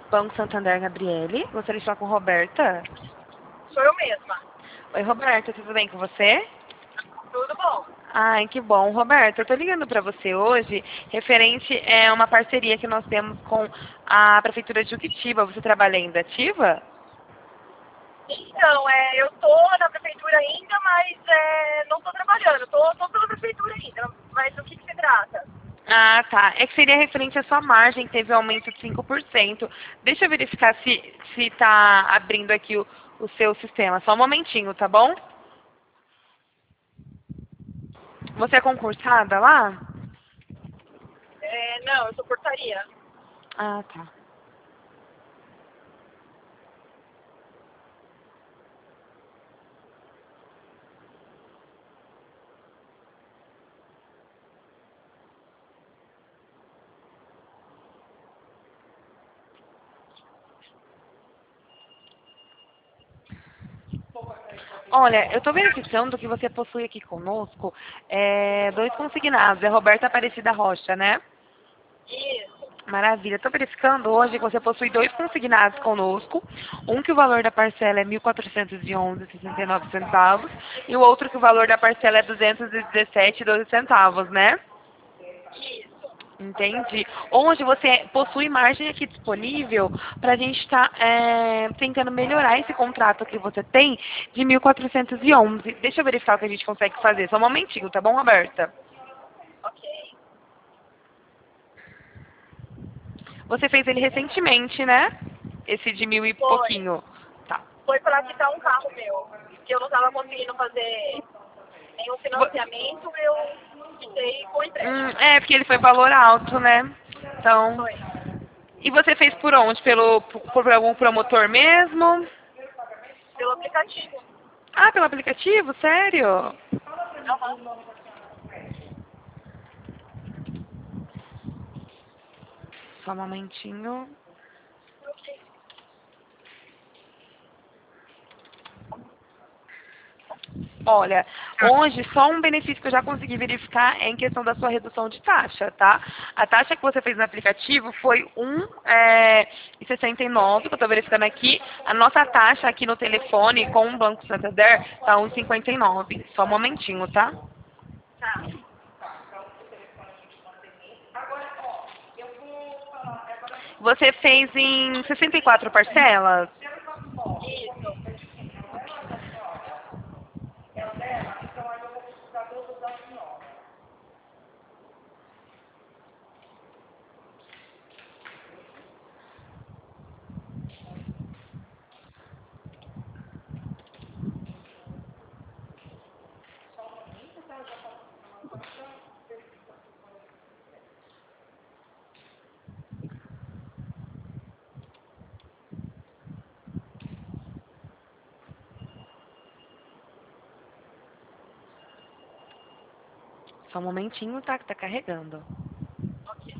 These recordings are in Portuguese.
Banco Santander, Gabriele. Gostaria de falar com Roberta. Sou eu mesma. Oi, Roberta, tudo bem com você? Tudo bom? Ai, que bom. Roberta, eu tô ligando para você hoje, referente a uma parceria que nós temos com a Prefeitura de Juquitiba. Você trabalha ainda ativa? Então, eu tô na prefeitura ainda, mas não tô trabalhando. Tô pela prefeitura ainda, mas do que se trata? Ah, tá. É que seria referente à sua margem, que teve um aumento de 5%. Deixa eu verificar se tá abrindo aqui o seu sistema. Só um momentinho, tá bom? Você é concursada lá? Não, eu sou portaria. Ah, tá. Olha, eu estou verificando que você possui aqui conosco dois consignados. É Roberta Aparecida Rocha, né? Isso. Maravilha. Estou verificando hoje que você possui dois consignados conosco. Um que o valor da parcela é R$ 1.411,69 e o outro que o valor da parcela é R$ 217,12, né? Isso. Entendi. Onde você possui margem aqui disponível para a gente estar tentando melhorar esse contrato que você tem de 1.411. Deixa eu verificar o que a gente consegue fazer. Só um momentinho, tá bom, Roberta? Ok. Você fez ele recentemente, né? Esse de 1.000 e Foi. pouquinho. Tá. Foi para quitar um carro meu. Que eu não estava conseguindo fazer nenhum Vo- financiamento, eu quitei com empréstimo. porque ele foi valor alto, né? Então. Foi. E você fez por onde? Por algum promotor mesmo? Pelo aplicativo. Ah, pelo aplicativo? Sério? Aham. Só um momentinho. Ok. Olha, hoje só um benefício que eu já consegui verificar é em questão da sua redução de taxa, tá? A taxa que você fez no aplicativo foi 1,69, que eu estou verificando aqui. A nossa taxa aqui no telefone com o Banco Santander tá 1,59. Só um momentinho, tá? Tá. Você fez em 64 parcelas? Isso. Só um momentinho, tá? Que tá carregando. Ok.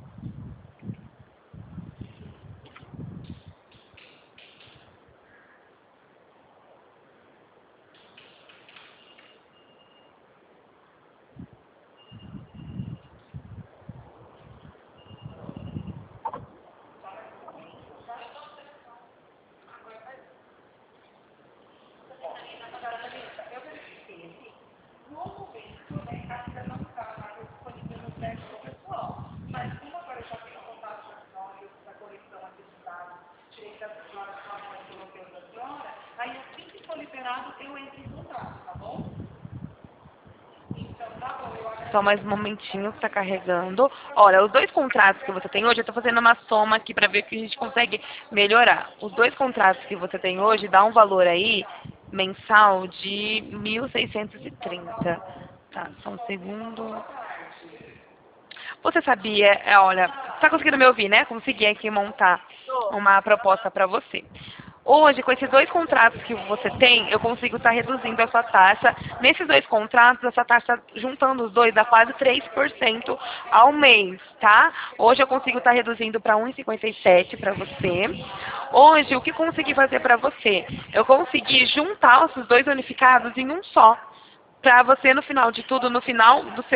Só mais um momentinho que tá carregando. Olha, os dois contratos que você tem hoje, eu tô fazendo uma soma aqui para ver o que a gente consegue melhorar. Os dois contratos que você tem hoje dá um valor aí mensal de 1.630. Tá, só um segundo. Você sabia, olha, tá conseguindo me ouvir, né? Consegui aqui montar Tô. uma proposta para você. Hoje, com esses dois contratos que você tem, eu consigo estar reduzindo a sua taxa. Nesses dois contratos, essa taxa, juntando os dois, dá quase 3% ao mês, tá? Hoje eu consigo estar reduzindo para 1,57 para você. Hoje, o que consegui fazer para você? Eu consegui juntar esses dois unificados em um só. Para você, no final de tudo, no final do seu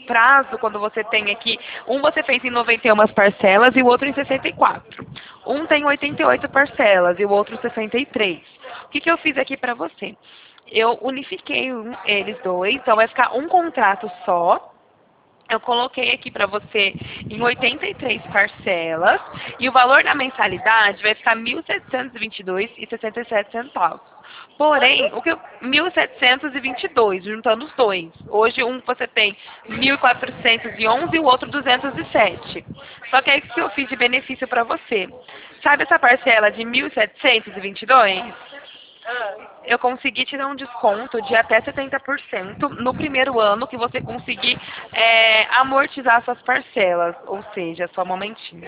prazo, quando você tem aqui, um você fez em 91 parcelas e o outro em 64. Um tem 88 parcelas e o outro 63. O que eu fiz aqui para você? Eu unifiquei eles dois, então vai ficar um contrato só. Eu coloquei aqui para você em 83 parcelas e o valor da mensalidade vai ficar R$ 1.722,67. Porém, o que 1.722, juntando os dois. Hoje um você tem 1.411 e o outro 207. Só que aí o que eu fiz de benefício para você? Sabe essa parcela de 1.722? Eu consegui tirar um desconto de até 70% no primeiro ano que você conseguir amortizar suas parcelas. Ou seja, só um momentinho.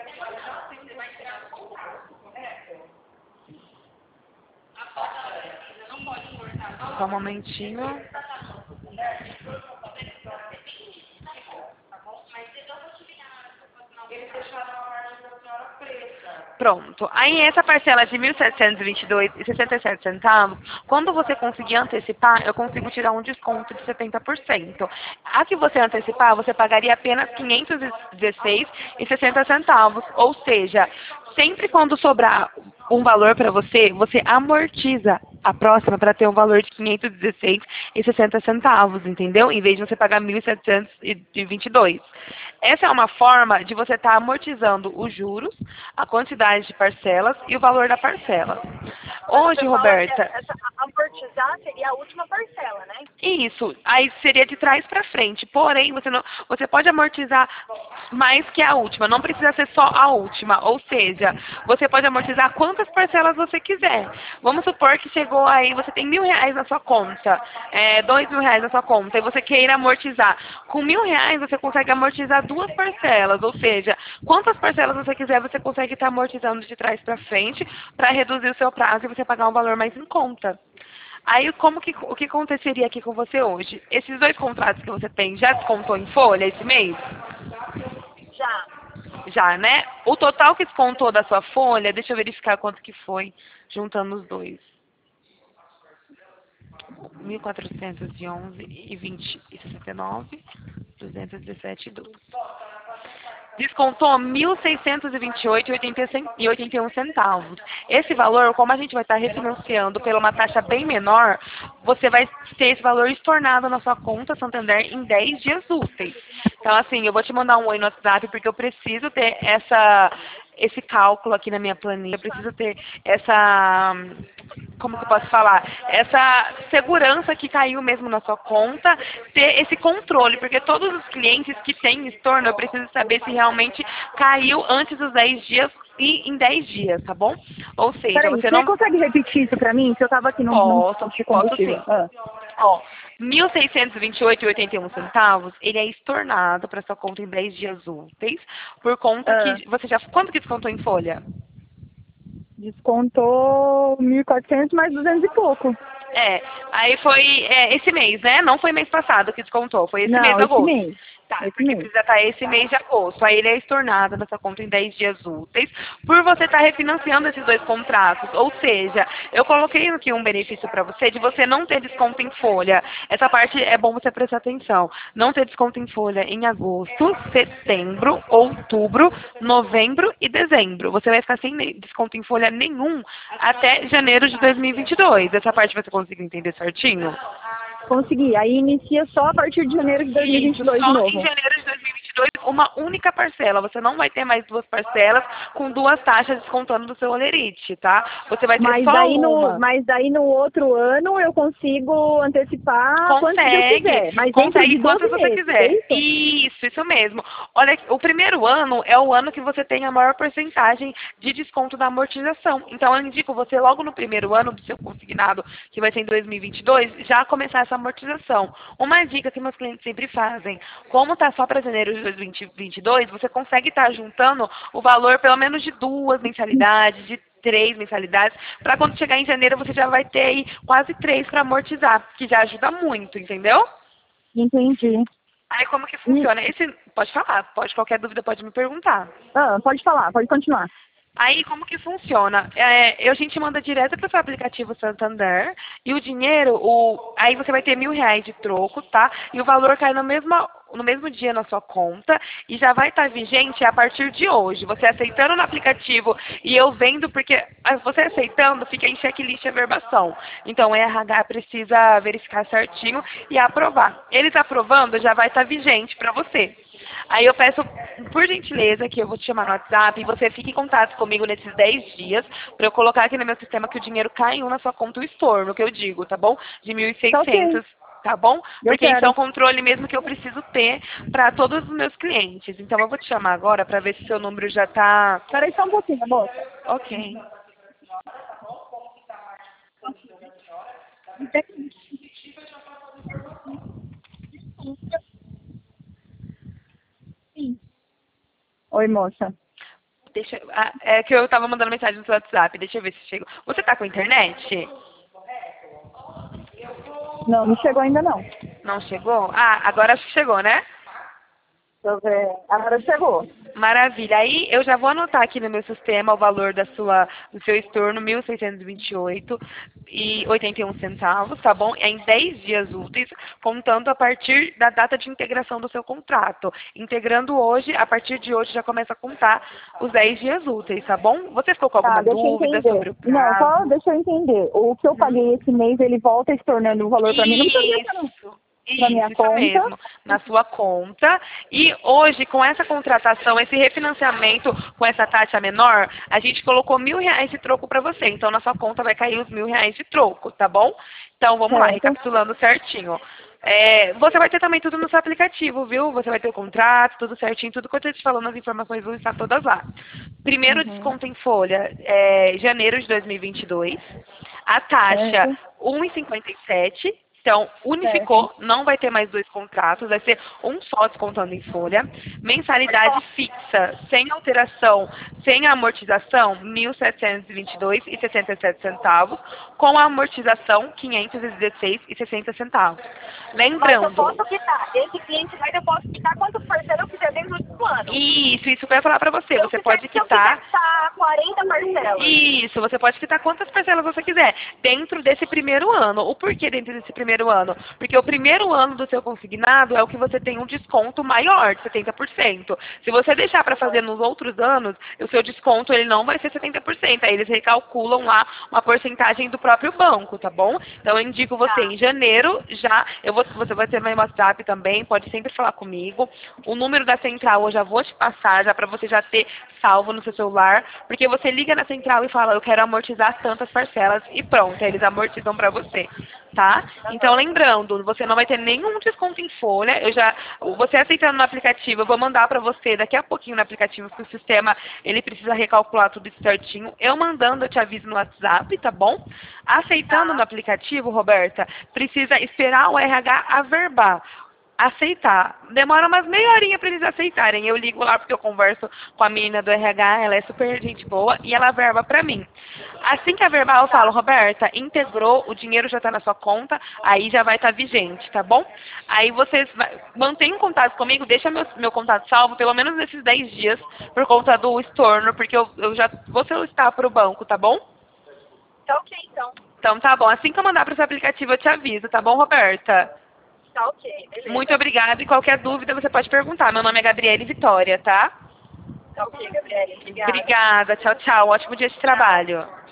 Só um momentinho. Pronto. Aí essa parcela de R$ 1.722,67, quando você conseguir antecipar, eu consigo tirar um desconto de 70%. A que você antecipar, você pagaria apenas R$ 516,60. Ou seja, sempre quando sobrar um valor para você, você amortiza a próxima para ter um valor de R$ 516,60, entendeu? Em vez de você pagar R$ 1.722. Essa é uma forma de você estar amortizando os juros, a quantidade de parcelas e o valor da parcela. Hoje, Roberta... Essa amortizar seria a última parcela, né? Isso. Aí seria de trás para frente. Porém, você pode amortizar mais que a última. Não precisa ser só a última. Ou seja, você pode amortizar quantas parcelas você quiser. Vamos supor que chegou aí, você tem R$ 1.000 na sua conta, R$ 2.000 na sua conta, e você queira amortizar. Com R$ 1.000 você consegue amortizar 2 parcelas. Ou seja, quantas parcelas você quiser, você consegue estar amortizando de trás para frente para reduzir o seu prazo e você pagar um valor mais em conta. Aí, o que aconteceria aqui com você hoje? Esses 2 contratos que você tem, já descontou em folha esse mês? Já. Já, né? O total que descontou da sua folha, deixa eu verificar quanto que foi, juntando os dois. 1.411,20,69, 217,12. Descontou R$ 1.628,81. Esse valor, como a gente vai estar refinanciando pela uma taxa bem menor, você vai ter esse valor estornado na sua conta Santander em 10 dias úteis. Então, assim, eu vou te mandar um oi no WhatsApp porque eu preciso ter esse cálculo aqui na minha planilha, eu preciso ter como que eu posso falar? Essa segurança que caiu mesmo na sua conta, ter esse controle, porque todos os clientes que têm estorno, eu preciso saber se realmente caiu antes dos 10 dias e em 10 dias, tá bom? Ou seja, Peraí, você não... consegue repetir isso pra mim? Que eu tava aqui no Posso sim. Ó, R$ 1.628,81, ele é estornado para sua conta em 10 dias úteis, por conta que você já... Quanto que descontou em folha? Descontou 1.400 mais 200 e pouco. Aí foi esse mês, né? Não foi mês passado que descontou, foi esse mês de agosto. Esse mês. Tá, porque precisa estar esse mês de agosto. Aí ele é estornado nessa conta em 10 dias úteis, por você estar refinanciando esses 2 contratos. Ou seja, eu coloquei aqui um benefício para você de você não ter desconto em folha. Essa parte é bom você prestar atenção. Não ter desconto em folha em agosto, setembro, outubro, novembro e dezembro. Você vai ficar sem desconto em folha nenhum até janeiro de 2022. Essa parte você conseguiu entender certinho? Consegui. Aí inicia só a partir de janeiro de 2022 de novo. Só em janeiro de 2022, uma única parcela. Você não vai ter mais 2 parcelas com 2 taxas descontando do seu olerite, tá? Você vai ter só uma. Mas daí no outro ano eu consigo antecipar quanto eu quiser. Mas consegue quanto você quiser. Isso mesmo. Olha, o primeiro ano é o ano que você tem a maior porcentagem de desconto da amortização. Então eu indico você logo no primeiro ano do seu consignado, que vai ser em 2022, já começar essa amortização. Uma dica que meus clientes sempre fazem, como tá só para janeiro de 2022, você consegue estar juntando o valor pelo menos de 2 mensalidades, de 3 mensalidades, para quando chegar em janeiro você já vai ter aí quase 3 para amortizar, que já ajuda muito, entendeu? Entendi. Aí como que funciona? Pode falar, qualquer dúvida pode me perguntar. Pode falar, pode continuar. Aí, como que funciona? A gente manda direto para o seu aplicativo Santander e o dinheiro, aí você vai ter R$ 1.000 de troco, tá? E o valor cai no mesmo dia na sua conta e já vai estar vigente a partir de hoje. Você aceitando no aplicativo e eu vendo, porque você aceitando fica em checklist a verbação. Então, o RH precisa verificar certinho e aprovar. Eles aprovando, já vai estar vigente para você. Aí eu peço, por gentileza, que eu vou te chamar no WhatsApp e você fique em contato comigo nesses 10 dias para eu colocar aqui no meu sistema que o dinheiro caiu na sua conta, o estorno, que eu digo, tá bom? De Tá ok. 1.600, tá bom? Eu Porque isso é quero. um controle mesmo que eu preciso ter para todos os meus clientes. Então eu vou te chamar agora para ver se seu número já tá... Peraí só um pouquinho, moça. Ok. Oi, moça. É que eu tava mandando mensagem no seu WhatsApp, deixa eu ver se chegou. Você tá com internet? Não, não chegou ainda não. Não chegou? Ah, agora acho que chegou, né? Deixa eu ver. Agora chegou. Maravilha. Aí eu já vou anotar aqui no meu sistema o valor do seu estorno, 1.628,81 centavos, tá bom? É em 10 dias úteis, contando a partir da data de integração do seu contrato. Integrando hoje, a partir de hoje já começa a contar os 10 dias úteis, tá bom? Você ficou com alguma Tá, deixa eu dúvida sobre entender. o Não, só prazo? deixa eu entender. O que eu paguei esse mês, ele volta estornando o valor pra mim. Não precisa pra minha Isso conta. mesmo, na sua conta. E hoje, com essa contratação, esse refinanciamento com essa taxa menor, a gente colocou R$ 1.000 de troco para você. Então, na sua conta vai cair os R$ 1.000 de troco, tá bom? Então, vamos lá, Certo. recapitulando certinho. Você vai ter também tudo no seu aplicativo, viu? Você vai ter o contrato, tudo certinho, tudo que eu estou te falando, as informações vão estar todas lá. Primeiro Uhum. desconto em folha, janeiro de 2022. A taxa, Certo. 1,57. Então, Certo. unificou, não vai ter mais 2 contratos, vai ser um só descontando em folha. Mensalidade fixa, sem alteração, sem amortização, R$ 1.722,67, com a amortização, R$ 516,60. Mas eu Lembrando, posso quitar. Esse cliente vai, eu posso quitar quantas parcelas eu quiser dentro do ano. isso que eu ia falar pra você. Você pode Se eu quitar... quiser quitar 40 parcelas. Isso, você pode quitar quantas parcelas você quiser, dentro desse primeiro ano. O porquê dentro desse primeiro ano? Porque o primeiro ano do seu consignado é o que você tem um desconto maior, de 70%. Se você deixar para fazer nos outros anos, o seu desconto ele não vai ser 70%. Aí eles recalculam lá uma porcentagem do próprio banco, tá bom? Então eu indico você em janeiro, você vai ter meu WhatsApp também, pode sempre falar comigo. O número da central eu já vou te passar, já para você já ter salvo no seu celular, porque você liga na central e fala, eu quero amortizar tantas parcelas e pronto, aí eles amortizam para você, tá? Então lembrando, você não vai ter nenhum desconto em folha, você aceitando no aplicativo, eu vou mandar para você daqui a pouquinho no aplicativo, porque o sistema, ele precisa recalcular tudo isso certinho, eu mandando, eu te aviso no WhatsApp, tá bom? Aceitando no aplicativo, Roberta, precisa esperar o RH averbar. Aceitar. Demora umas meia horinha para eles aceitarem. Eu ligo lá porque eu converso com a menina do RH, ela é super gente boa e ela verba para mim. Assim que a verba eu falo, Roberta, integrou, o dinheiro já está na sua conta, aí já vai estar vigente, tá bom? Aí vocês mantenham contato comigo, deixa meu contato salvo, pelo menos nesses 10 dias, por conta do estorno, porque eu já vou solicitar para o banco, tá bom? Tá ok, então. Então tá bom. Assim que eu mandar para o seu aplicativo, eu te aviso, tá bom, Roberta? Tá ok, beleza. Muito obrigada e qualquer dúvida você pode perguntar. Meu nome é Gabriele Vitória, tá? Tá ok, Gabriele. Obrigada. Obrigada. Tchau, tchau. Ótimo dia de trabalho.